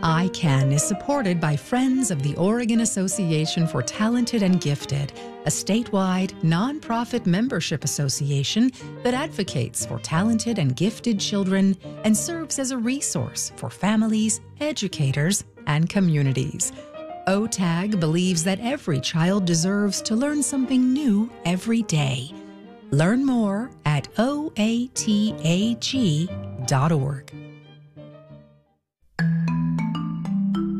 ICANN is supported by Friends of the Oregon Association for Talented and Gifted, a statewide nonprofit membership association that advocates for talented and gifted children and serves as a resource for families, educators, and communities. OTAG believes that every child deserves to learn something new every day. Learn more at oatag.org.